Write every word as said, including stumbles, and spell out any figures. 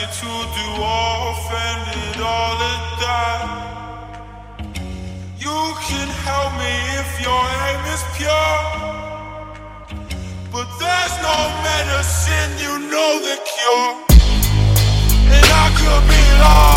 to do often did all of that. You can help me if your aim is pure, but there's no medicine, you know the cure. And I could be lost